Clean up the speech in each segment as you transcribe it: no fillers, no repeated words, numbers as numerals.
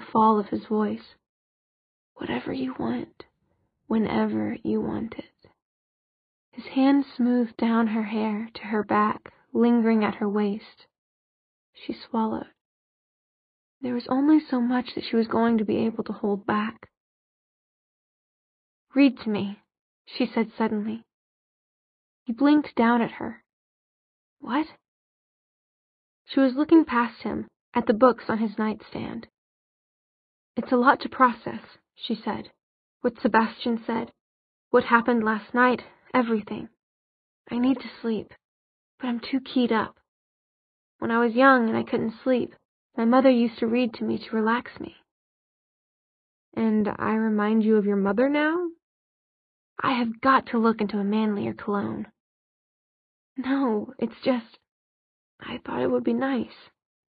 fall of his voice. Whatever you want, whenever you want it. His hand smoothed down her hair to her back, lingering at her waist. She swallowed. There was only so much that she was going to be able to hold back. "Read to me," she said suddenly. He blinked down at her. "What?" She was looking past him, at the books on his nightstand. "It's a lot to process," she said. "What Sebastian said, what happened last night, everything. I need to sleep, but I'm too keyed up. When I was young and I couldn't sleep, my mother used to read to me to relax me." "And I remind you of your mother now?" "I have got to look into a manlier cologne." "No, it's just, I thought it would be nice."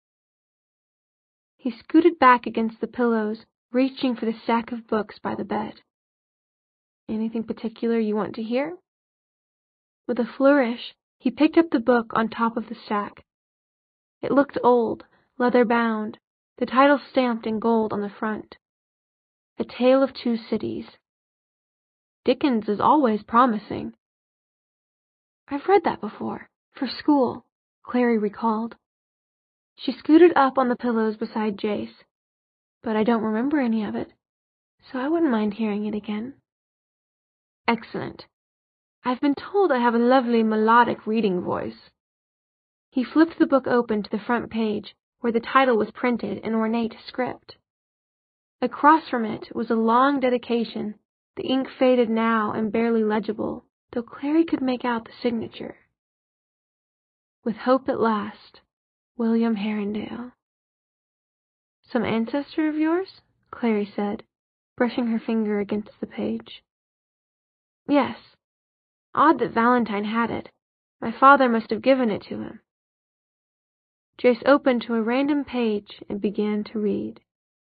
He scooted back against the pillows, reaching for the stack of books by the bed. "Anything particular you want to hear?" With a flourish, he picked up the book on top of the stack. It looked old, leather-bound, the title stamped in gold on the front. A Tale of Two Cities. Dickens is always promising. "I've read that before, for school," Clary recalled. She scooted up on the pillows beside Jace. "But I don't remember any of it, so I wouldn't mind hearing it again." "Excellent. I've been told I have a lovely melodic reading voice." He flipped the book open to the front page, where the title was printed in ornate script. Across from it was a long dedication, the ink faded now and barely legible, though Clary could make out the signature. "With hope at last, William Herondale." "Some ancestor of yours?" Clary said, brushing her finger against the page. "Yes. Odd that Valentine had it. My father must have given it to him." Jace opened to a random page and began to read.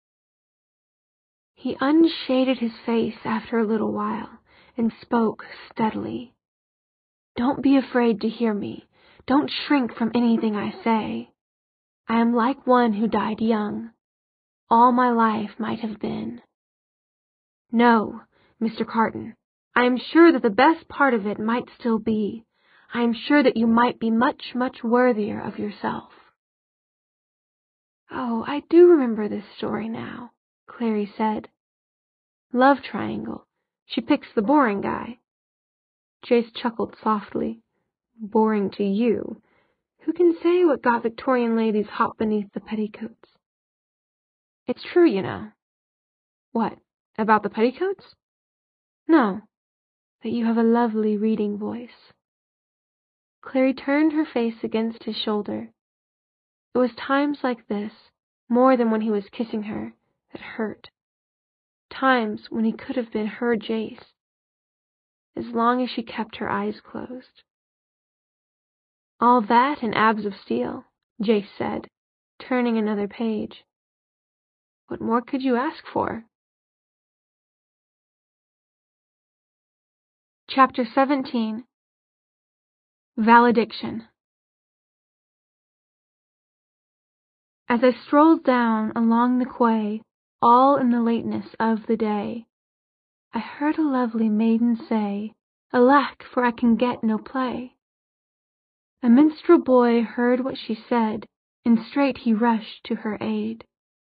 He unshaded his face after a little while and spoke steadily. "Don't be afraid to hear me. Don't shrink from anything I say. I am like one who died young. All my life might have been. No, Mr. Carton, I am sure that the best part of it might still be. I am sure that you might be much, much worthier of yourself." "Oh, I do remember this story now," Clary said. "Love triangle. She picks the boring guy." Jace chuckled softly. "Boring to you. Who can say what got Victorian ladies hot beneath the petticoats?" "It's true, you know." "What, about the petticoats?" "No, that you have a lovely reading voice." Clary turned her face against his shoulder. It was times like this, more than when he was kissing her, that hurt. Times when he could have been her Jace, as long as she kept her eyes closed. "All that and abs of steel," Jace said, turning another page. "What more could you ask for?" Chapter 17. Valediction. As I strolled down along the quay, all in the lateness of the day, I heard a lovely maiden say, "Alack, for I can get no play." A minstrel boy heard what she said, and straight he rushed to her aid.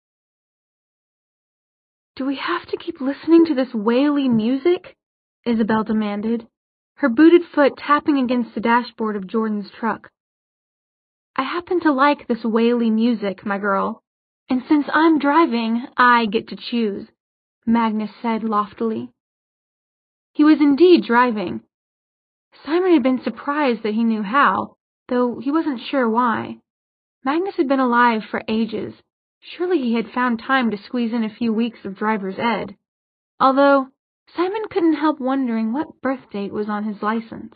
"Do we have to keep listening to this waily music?" Isabel demanded, her booted foot tapping against the dashboard of Jordan's truck. "I happen to like this waily music, my girl, and since I'm driving, I get to choose," Magnus said loftily. He was indeed driving. Simon had been surprised that he knew how, though he wasn't sure why. Magnus had been alive for ages. Surely he had found time to squeeze in a few weeks of driver's ed. Although Simon couldn't help wondering what birth date was on his license.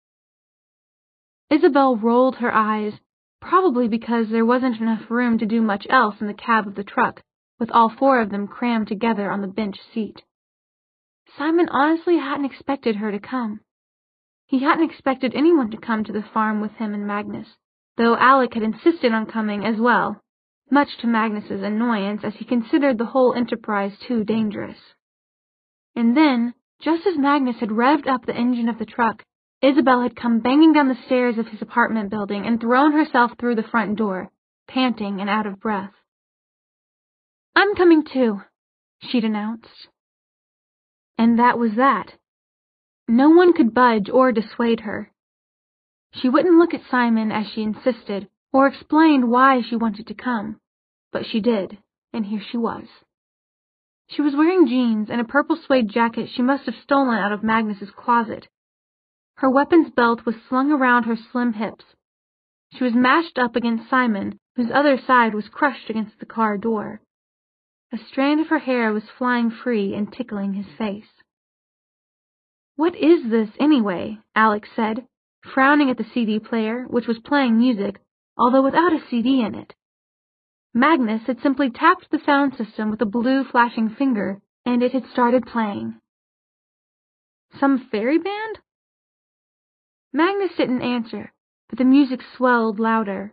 Isabel rolled her eyes, probably because there wasn't enough room to do much else in the cab of the truck, with all four of them crammed together on the bench seat. Simon honestly hadn't expected her to come. He hadn't expected anyone to come to the farm with him and Magnus, though Alec had insisted on coming as well, much to Magnus's annoyance as he considered the whole enterprise too dangerous. And then, just as Magnus had revved up the engine of the truck, Isabel had come banging down the stairs of his apartment building and thrown herself through the front door, panting and out of breath. "I'm coming too," she'd announced. And that was that. No one could budge or dissuade her. She wouldn't look at Simon as she insisted, or explained why she wanted to come, but she did, and here she was. She was wearing jeans and a purple suede jacket she must have stolen out of Magnus's closet. Her weapons belt was slung around her slim hips. She was mashed up against Simon, whose other side was crushed against the car door. A strand of her hair was flying free and tickling his face. "What is this, anyway?" Alex said, frowning at the CD player, which was playing music, although without a CD in it. Magnus had simply tapped the sound system with a blue flashing finger, and it had started playing. "Some fairy band?" Magnus didn't answer, but the music swelled louder.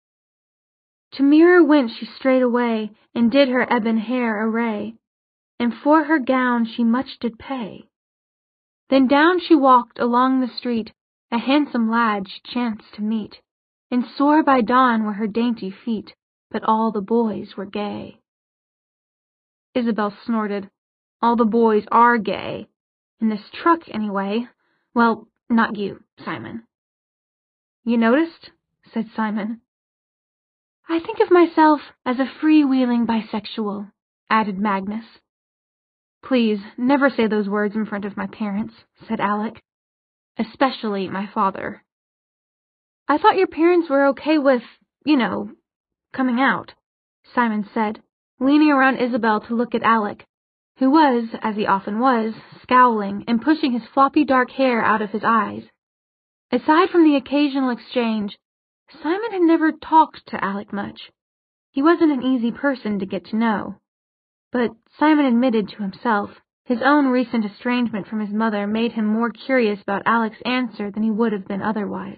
To mirror went she straight away, and did her ebon hair array, and for her gown she much did pay. Then down she walked along the street, a handsome lad she chanced to meet, and sore by dawn were her dainty feet, but all the boys were gay. Isabel snorted. "All the boys are gay. In this truck, anyway. Well, not you, Simon." "You noticed?" said Simon. "I think of myself as a freewheeling bisexual," added Magnus. "Please, never say those words in front of my parents," said Alec. "Especially my father." "I thought your parents were okay with, coming out," Simon said, leaning around Isabel to look at Alec, who was, as he often was, scowling and pushing his floppy dark hair out of his eyes. Aside from the occasional exchange, Simon had never talked to Alec much. He wasn't an easy person to get to know. But Simon admitted to himself, his own recent estrangement from his mother made him more curious about Alec's answer than he would have been otherwise.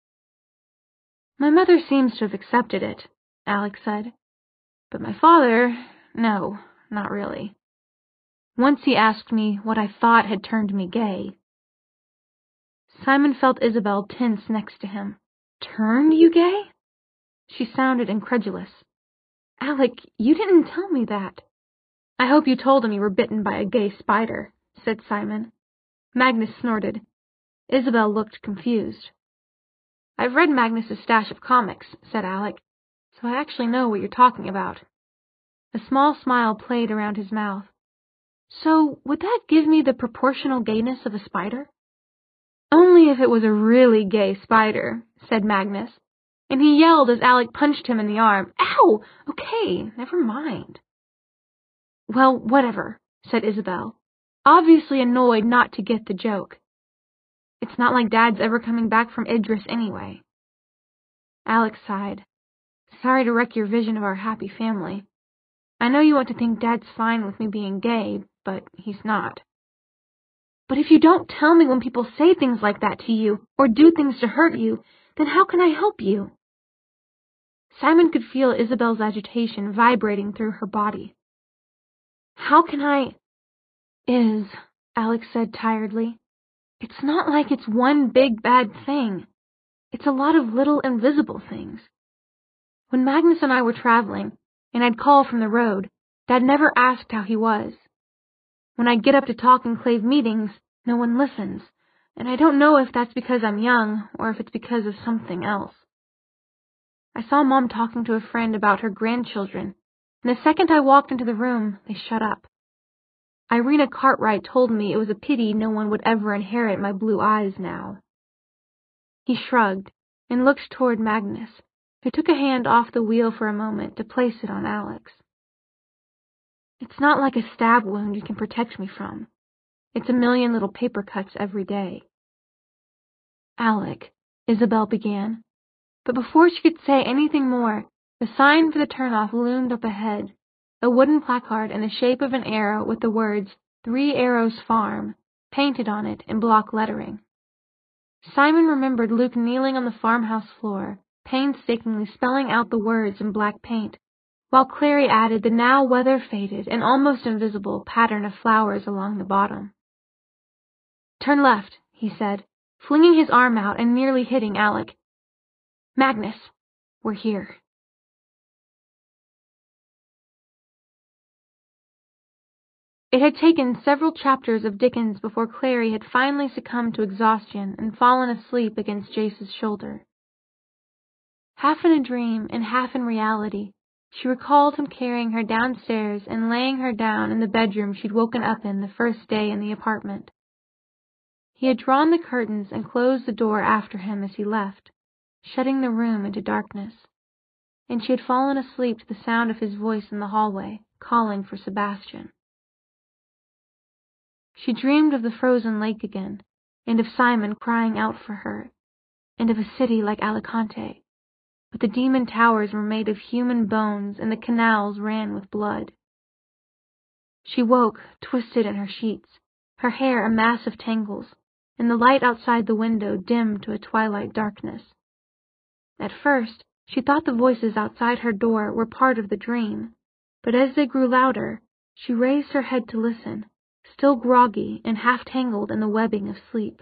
"My mother seems to have accepted it," Alec said. "But my father, no, not really. Once he asked me what I thought had turned me gay." Simon felt Isabel tense next to him. "Turned you gay?" She sounded incredulous. "Alec, you didn't tell me that." "I hope you told him you were bitten by a gay spider," said Simon. Magnus snorted. Isabel looked confused. "I've read Magnus's stash of comics," said Alec, "so I actually know what you're talking about." A small smile played around his mouth. "So would that give me the proportional gayness of a spider?" "Only if it was a really gay spider," said Magnus, and he yelled as Alec punched him in the arm. "Ow! Okay, never mind." "Well, whatever," said Isabel, obviously annoyed not to get the joke. "It's not like Dad's ever coming back from Idris anyway." Alex sighed. "Sorry to wreck your vision of our happy family. I know you want to think Dad's fine with me being gay, but he's not." "But if you don't tell me when people say things like that to you, or do things to hurt you, then how can I help you?" Simon could feel Isabel's agitation vibrating through her body. "How can I—" Alex said tiredly. "It's not like it's one big bad thing. It's a lot of little invisible things. When Magnus and I were traveling, and I'd call from the road, Dad never asked how he was. When I get up to talk in Clave meetings, no one listens, and I don't know if that's because I'm young or if it's because of something else. I saw Mom talking to a friend about her grandchildren, and the second I walked into the room, they shut up. Irina Cartwright told me it was a pity no one would ever inherit my blue eyes now." He shrugged and looked toward Magnus, who took a hand off the wheel for a moment to place it on Alex. "It's not like a stab wound you can protect me from. It's a million little paper cuts every day." "Alec," Isabel began, but before she could say anything more, the sign for the turnoff loomed up ahead, a wooden placard in the shape of an arrow with the words 3 Arrows Farm painted on it in block lettering. Simon remembered Luke kneeling on the farmhouse floor, painstakingly spelling out the words in black paint, while Clary added the now weather-faded and almost invisible pattern of flowers along the bottom. "Turn left," he said, flinging his arm out and nearly hitting Alec. "Magnus, we're here." It had taken several chapters of Dickens before Clary had finally succumbed to exhaustion and fallen asleep against Jace's shoulder. Half in a dream and half in reality, she recalled him carrying her downstairs and laying her down in the bedroom she'd woken up in the first day in the apartment. He had drawn the curtains and closed the door after him as he left, shutting the room into darkness, and she had fallen asleep to the sound of his voice in the hallway, calling for Sebastian. She dreamed of the frozen lake again, and of Simon crying out for her, and of a city like Alicante, but the demon towers were made of human bones and the canals ran with blood. She woke, twisted in her sheets, her hair a mass of tangles, and the light outside the window dimmed to a twilight darkness. At first, she thought the voices outside her door were part of the dream, but as they grew louder, she raised her head to listen, still groggy and half-tangled in the webbing of sleep.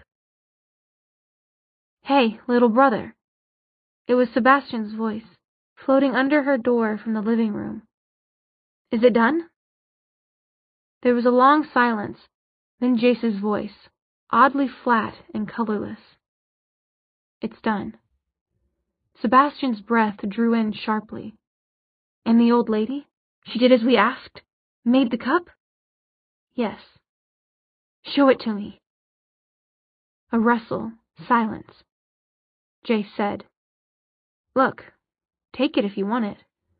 "Hey, little brother." It was Sebastian's voice, floating under her door from the living room. "Is it done?" There was a long silence, then Jace's voice, oddly flat and colorless. "It's done." Sebastian's breath drew in sharply. "And the old lady? She did as we asked? Made the cup?" "Yes." "Show it to me." A rustle, silence. Jace said, "Look, take it if you want it."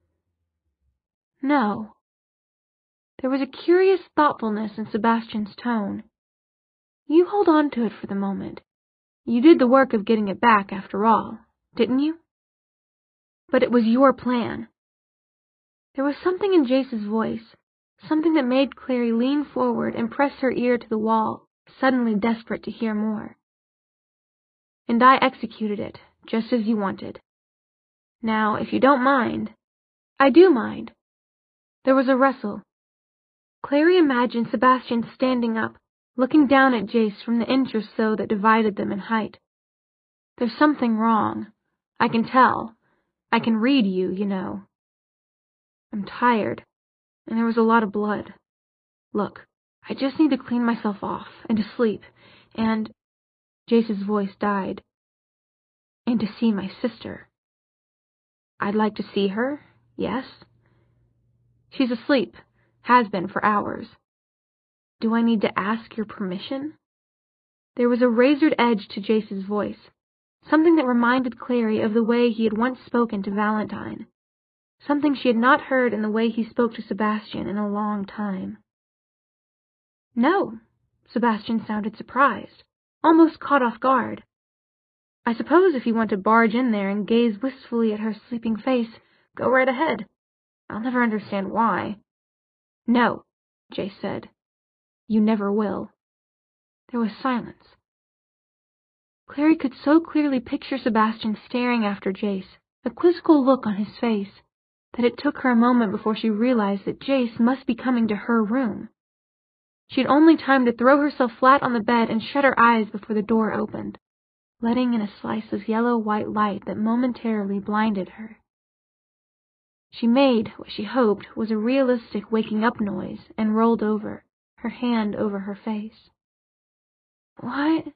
"No." There was a curious thoughtfulness in Sebastian's tone. "You hold on to it for the moment. You did the work of getting it back, after all, didn't you? But it was your plan." There was something in Jace's voice, something that made Clary lean forward and press her ear to the wall, suddenly desperate to hear more. "And I executed it, just as you wanted. Now, if you don't mind—" "I do mind." There was a rustle. Clary imagined Sebastian standing up, looking down at Jace from the inch or so that divided them in height. "There's something wrong. I can tell. I can read you, you know. I'm tired, and there was a lot of blood. Look, I just need to clean myself off, and to sleep, and—" Jace's voice died. "And to see my sister." "I'd like to see her, yes." "She's asleep, has been for hours." "Do I need to ask your permission?" There was a razored edge to Jace's voice, something that reminded Clary of the way he had once spoken to Valentine, something she had not heard in the way he spoke to Sebastian in a long time. "No." Sebastian sounded surprised, almost caught off guard. "I suppose if you want to barge in there and gaze wistfully at her sleeping face, go right ahead. I'll never understand why." "No," Jace said. "You never will." There was silence. Clary could so clearly picture Sebastian staring after Jace, a quizzical look on his face, that it took her a moment before she realized that Jace must be coming to her room. She had only time to throw herself flat on the bed and shut her eyes before the door opened, letting in a slice of yellow-white light that momentarily blinded her. She made what she hoped was a realistic waking-up noise and rolled over, her hand over her face. "What?"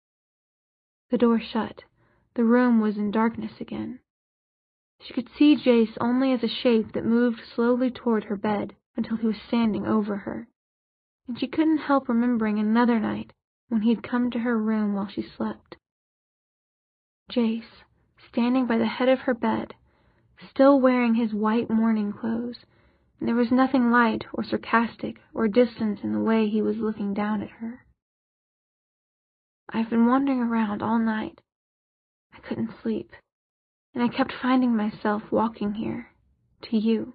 The door shut. The room was in darkness again. She could see Jace only as a shape that moved slowly toward her bed until he was standing over her, and she couldn't help remembering another night when he had come to her room while she slept. Jace, standing by the head of her bed, still wearing his white mourning clothes, and there was nothing light or sarcastic or distant in the way he was looking down at her. "I've been wandering around all night. I couldn't sleep, and I kept finding myself walking here, to you."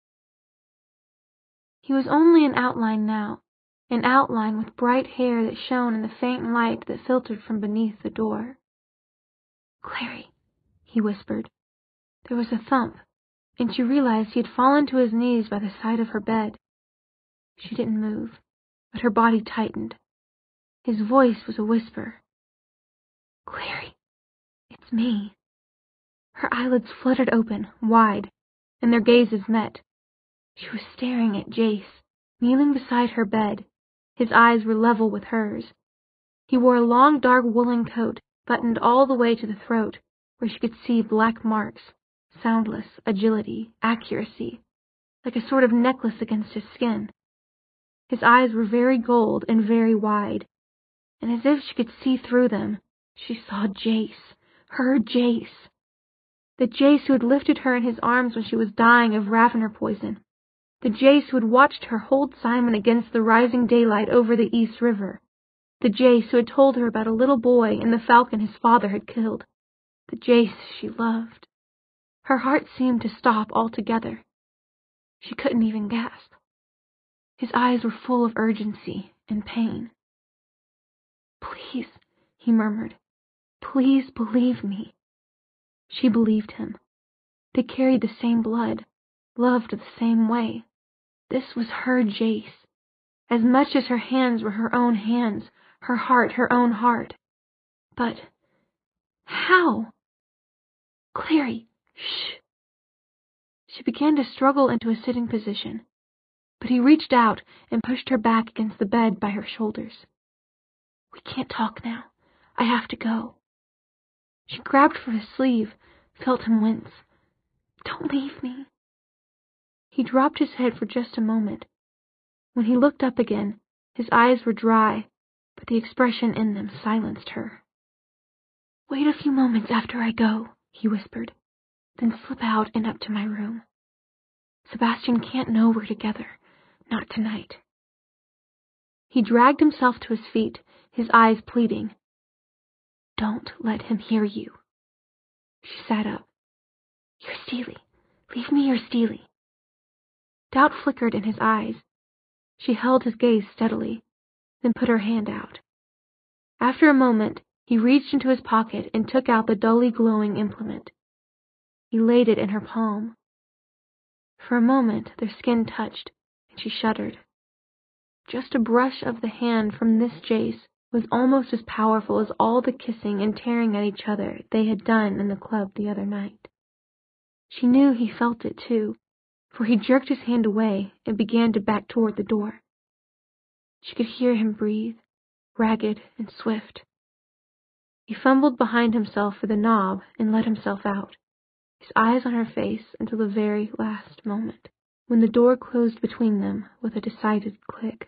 He was only an outline now, an outline with bright hair that shone in the faint light that filtered from beneath the door. "Clary," he whispered. There was a thump, and she realized he had fallen to his knees by the side of her bed. She didn't move, but her body tightened. His voice was a whisper. "Clary, it's me." Her eyelids fluttered open, wide, and their gazes met. She was staring at Jace, kneeling beside her bed. His eyes were level with hers. He wore a long dark woolen coat, buttoned all the way to the throat, where she could see black marks, soundless agility, accuracy, like a sort of necklace against his skin. His eyes were very gold and very wide, and as if she could see through them, she saw Jace, her Jace. The Jace who had lifted her in his arms when she was dying of Ravener poison. The Jace who had watched her hold Simon against the rising daylight over the East River. The Jace who had told her about a little boy and the falcon his father had killed. The Jace she loved. Her heart seemed to stop altogether. She couldn't even gasp. His eyes were full of urgency and pain. "Please," he murmured. "Please believe me." She believed him. They carried the same blood, loved the same way. This was her Jace. As much as her hands were her own hands, her heart her own heart. But how? "Clary, shh." She began to struggle into a sitting position, but he reached out and pushed her back against the bed by her shoulders. "We can't talk now. I have to go." She grabbed for his sleeve, felt him wince. "Don't leave me." He dropped his head for just a moment. When he looked up again, his eyes were dry, but the expression in them silenced her. "Wait a few moments after I go," he whispered, "then slip out and up to my room. Sebastian can't know we're together, not tonight." He dragged himself to his feet, his eyes pleading. "Don't let him hear you." She sat up. "You're steely. Leave me your steely." Doubt flickered in his eyes. She held his gaze steadily, then put her hand out. After a moment, he reached into his pocket and took out the dully glowing implement. He laid it in her palm. For a moment their skin touched, and she shuddered. Just a brush of the hand from this Jace was almost as powerful as all the kissing and tearing at each other they had done in the club the other night. She knew he felt it too, for he jerked his hand away and began to back toward the door. She could hear him breathe, ragged and swift. He fumbled behind himself for the knob and let himself out, his eyes on her face until the very last moment, when the door closed between them with a decided click.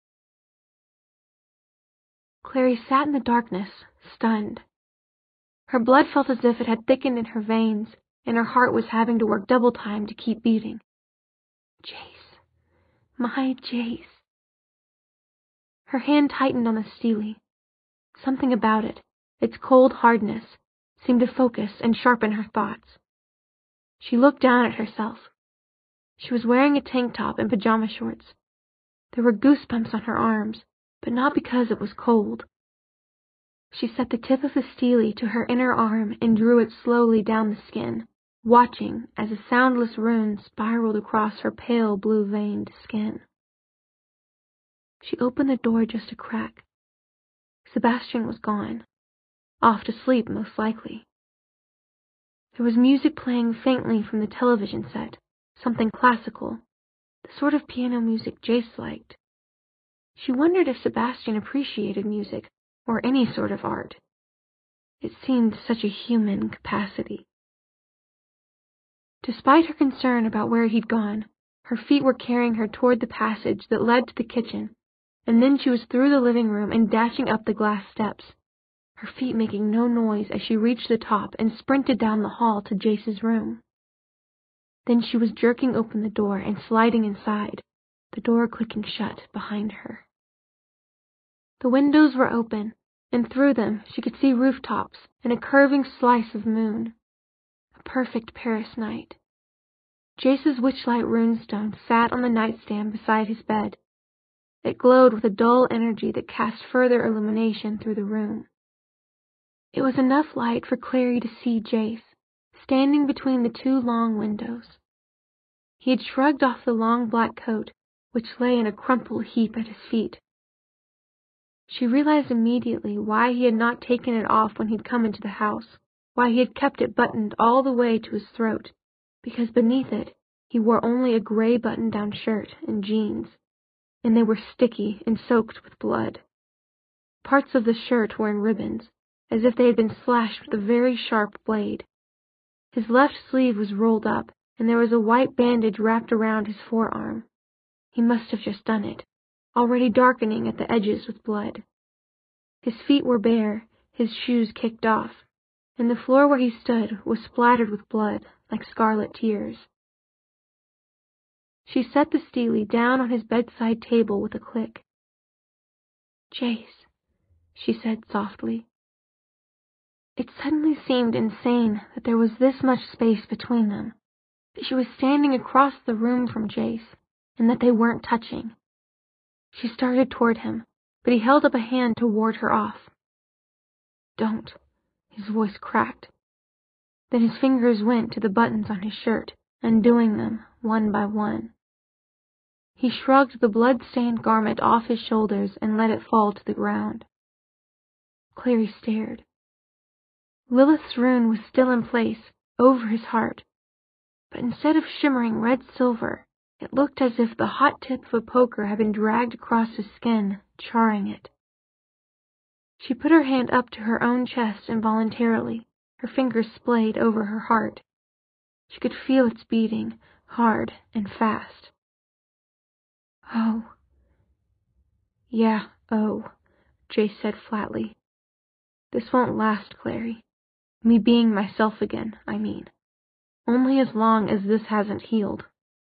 Clary sat in the darkness, stunned. Her blood felt as if it had thickened in her veins, and her heart was having to work double time to keep beating. Jace. My Jace. Her hand tightened on the steely. Something about it, its cold hardness, seemed to focus and sharpen her thoughts. She looked down at herself. She was wearing a tank top and pajama shorts. There were goosebumps on her arms, but not because it was cold. She set the tip of the steely to her inner arm and drew it slowly down the skin, watching as a soundless rune spiraled across her pale blue-veined skin. She opened the door just a crack. Sebastian was gone, off to sleep most likely. There was music playing faintly from the television set, something classical, the sort of piano music Jace liked. She wondered if Sebastian appreciated music, or any sort of art. It seemed such a human capacity. Despite her concern about where he'd gone, her feet were carrying her toward the passage that led to the kitchen, and then she was through the living room and dashing up the glass steps, her feet making no noise as she reached the top and sprinted down the hall to Jace's room. Then she was jerking open the door and sliding inside, the door clicking shut behind her. The windows were open, and through them she could see rooftops and a curving slice of moon. A perfect Paris night. Jace's witchlight runestone sat on the nightstand beside his bed. It glowed with a dull energy that cast further illumination through the room. It was enough light for Clary to see Jace, standing between the two long windows. He had shrugged off the long black coat, which lay in a crumpled heap at his feet. She realized immediately why he had not taken it off when he'd come into the house, why he had kept it buttoned all the way to his throat, because beneath it he wore only a gray button-down shirt and jeans, and they were sticky and soaked with blood. Parts of the shirt were in ribbons, as if they had been slashed with a very sharp blade. His left sleeve was rolled up, and there was a white bandage wrapped around his forearm. He must have just done it, already darkening at the edges with blood. His feet were bare, his shoes kicked off, and the floor where he stood was splattered with blood, like scarlet tears. She set the Steely down on his bedside table with a click. "Jace," she said softly. It suddenly seemed insane that there was this much space between them, that she was standing across the room from Jace, and that they weren't touching. She started toward him, but he held up a hand to ward her off. "Don't," his voice cracked. Then his fingers went to the buttons on his shirt, undoing them one by one. He shrugged the blood-stained garment off his shoulders and let it fall to the ground. Clary stared. Lilith's rune was still in place, over his heart, but instead of shimmering red-silver, it looked as if the hot tip of a poker had been dragged across his skin, charring it. She put her hand up to her own chest involuntarily, her fingers splayed over her heart. She could feel its beating, hard and fast. "Oh." "Yeah, oh," Jace said flatly. "This won't last, Clary. Me being myself again, I mean. Only as long as this hasn't healed."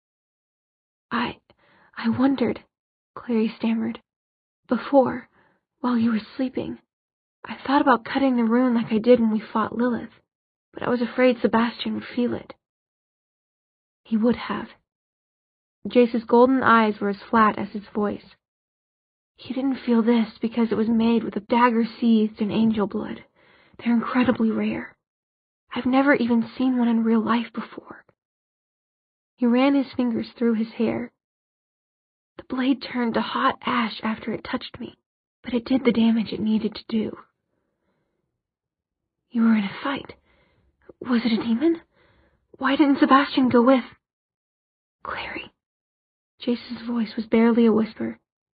I wondered," Clary stammered. "Before, while you were sleeping, I thought about cutting the rune like I did when we fought Lilith, but I was afraid Sebastian would feel it." "He would have." Jace's golden eyes were as flat as his voice. "He didn't feel this because it was made with a dagger seethed in angel blood. They're incredibly rare. I've never even seen one in real life before." He ran his fingers through his hair. "The blade turned to hot ash after it touched me, but it did the damage it needed to do." "You were in a fight. Was it a demon? Why didn't Sebastian go with—" "Clary." Jace's voice was barely a whisper.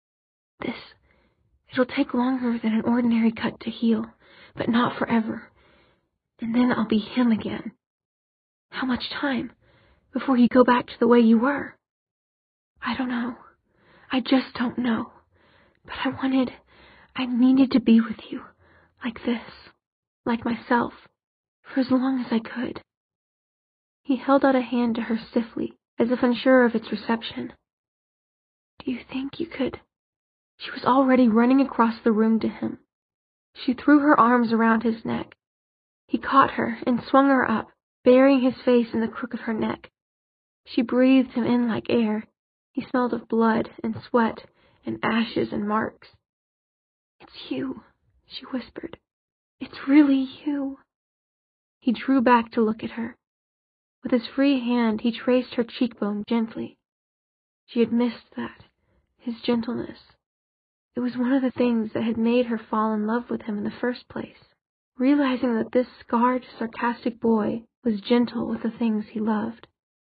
It'll take longer than an ordinary cut to heal, but not forever. And then I'll be him again." "How much time? Before you go back to the way you were?" "I don't know. I just don't know. But I needed to be with you, like this, like myself, for as long as I could." He held out a hand to her stiffly, as if unsure of its reception. "Do you think you could—" She was already running across the room to him. She threw her arms around his neck. He caught her and swung her up, burying his face in the crook of her neck. She breathed him in like air. He smelled of blood and sweat and ashes and marks. "It's you," she whispered. "It's really you." He drew back to look at her. With his free hand he traced her cheekbone gently. She had missed that, his gentleness. It was one of the things that had made her fall in love with him in the first place, realizing that this scarred, sarcastic boy was gentle with the things he loved.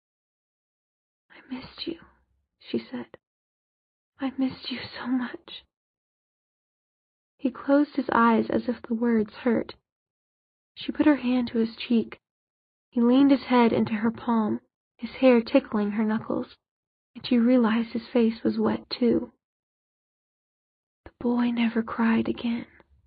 "I missed you," she said. "I missed you so much." He closed his eyes as if the words hurt. She put her hand to his cheek. He leaned his head into her palm, his hair tickling her knuckles, and she realized his face was wet too. The boy never cried again.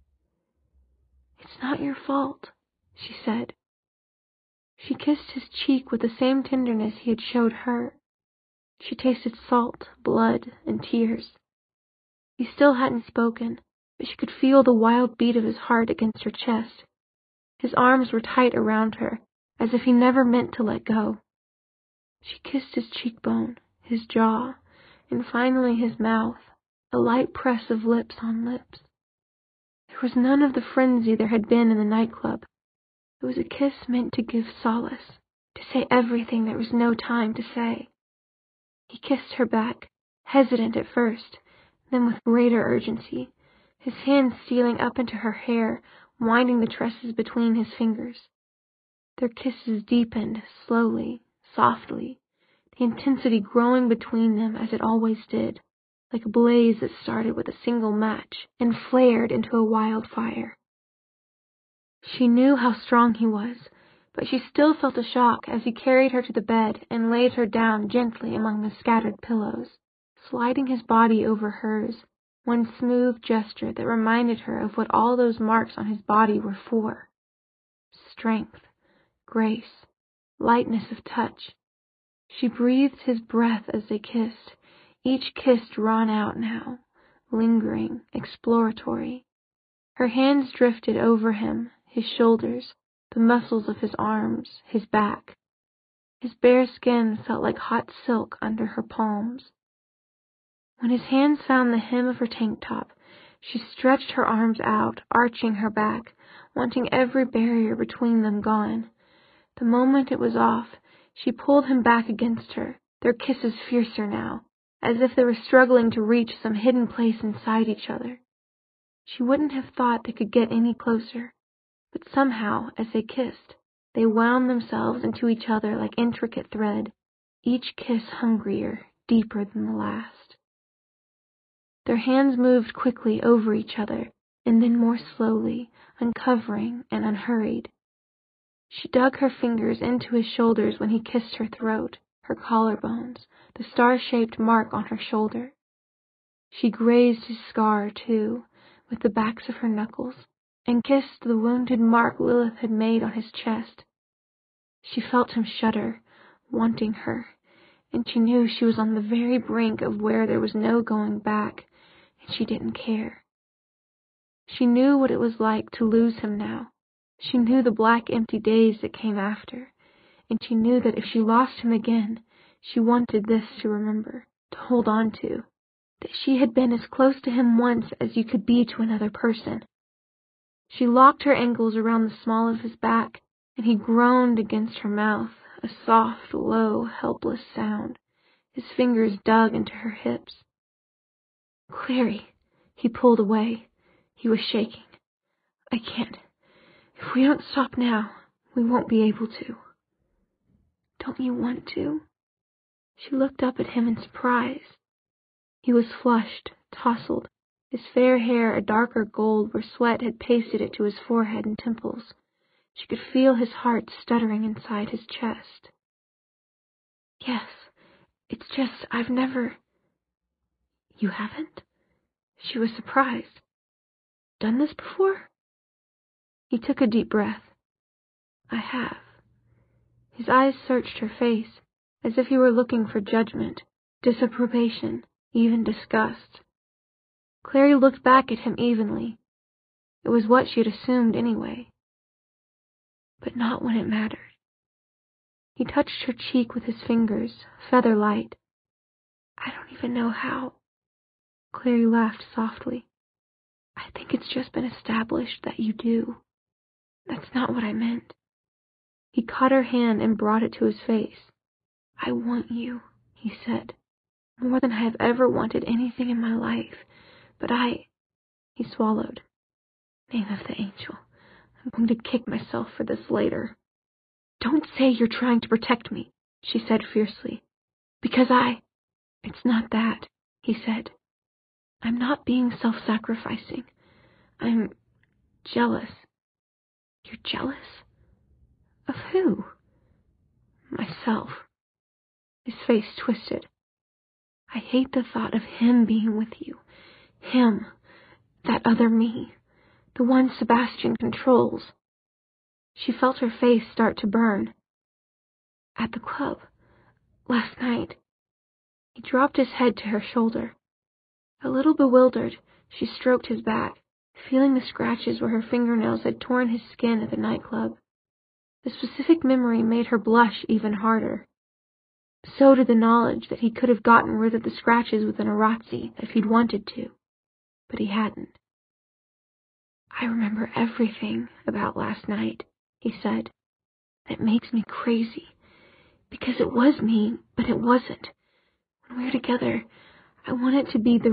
"It's not your fault," she said. She kissed his cheek with the same tenderness he had showed her. She tasted salt, blood, and tears. He still hadn't spoken, but she could feel the wild beat of his heart against her chest. His arms were tight around her, as if he never meant to let go. She kissed his cheekbone, his jaw, and finally his mouth, a light press of lips on lips. There was none of the frenzy there had been in the nightclub. It was a kiss meant to give solace, to say everything there was no time to say. He kissed her back, hesitant at first, then with greater urgency, his hands stealing up into her hair, winding the tresses between his fingers. Their kisses deepened, slowly, softly, the intensity growing between them as it always did, like a blaze that started with a single match and flared into a wildfire. She knew how strong he was, but she still felt a shock as he carried her to the bed and laid her down gently among the scattered pillows, sliding his body over hers, one smooth gesture that reminded her of what all those marks on his body were for. Strength, grace, lightness of touch. She breathed his breath as they kissed, each kiss drawn out now, lingering, exploratory. Her hands drifted over him, his shoulders, the muscles of his arms, his back. His bare skin felt like hot silk under her palms. When his hands found the hem of her tank top, she stretched her arms out, arching her back, wanting every barrier between them gone. The moment it was off, she pulled him back against her, their kisses fiercer now, as if they were struggling to reach some hidden place inside each other. She wouldn't have thought they could get any closer, but somehow, as they kissed, they wound themselves into each other like intricate thread, each kiss hungrier, deeper than the last. Their hands moved quickly over each other, and then more slowly, uncovering and unhurried. She dug her fingers into his shoulders when he kissed her throat, her collarbones, the star-shaped mark on her shoulder. She grazed his scar, too, with the backs of her knuckles, and kissed the wounded mark Lilith had made on his chest. She felt him shudder, wanting her, and she knew she was on the very brink of where there was no going back, and she didn't care. She knew what it was like to lose him now. She knew the black, empty days that came after, and she knew that if she lost him again, she wanted this to remember, to hold on to, that she had been as close to him once as you could be to another person. She locked her ankles around the small of his back, and he groaned against her mouth, a soft, low, helpless sound. His fingers dug into her hips. "Clary," he pulled away. He was shaking. "I can't. If we don't stop now, we won't be able to." "Don't you want to?" She looked up at him in surprise. He was flushed, tousled, his fair hair a darker gold where sweat had pasted it to his forehead and temples. She could feel his heart stuttering inside his chest. "Yes, it's just I've never—" "You haven't?" She was surprised. "Done this before?" He took a deep breath. "I have." His eyes searched her face, as if he were looking for judgment, disapprobation, even disgust. Clary looked back at him evenly. It was what she had assumed anyway. But not when it mattered. He touched her cheek with his fingers, feather light. "I don't even know how." Clary laughed softly. "I think it's just been established that you do. That's not what I meant." He caught her hand and brought it to his face. "I want you," he said, "more than I have ever wanted anything in my life. But He swallowed. Name of the angel. I'm going to kick myself for this later. "Don't say you're trying to protect me," she said fiercely. "Because It's not that," he said. "I'm not being self-sacrificing. I'm jealous." "You're jealous? Of who?" "Myself." His face twisted. "I hate the thought of him being with you. Him. That other me. The one Sebastian controls." She felt her face start to burn. "At the club. Last night." He dropped his head to her shoulder. A little bewildered, she stroked his back, feeling the scratches where her fingernails had torn his skin at the nightclub. The specific memory made her blush even harder. So did the knowledge that he could have gotten rid of the scratches with an Arazzi if he'd wanted to. But he hadn't. "I remember everything about last night," he said. "It makes me crazy. Because it was me, but it wasn't. When we're together, I want it to be the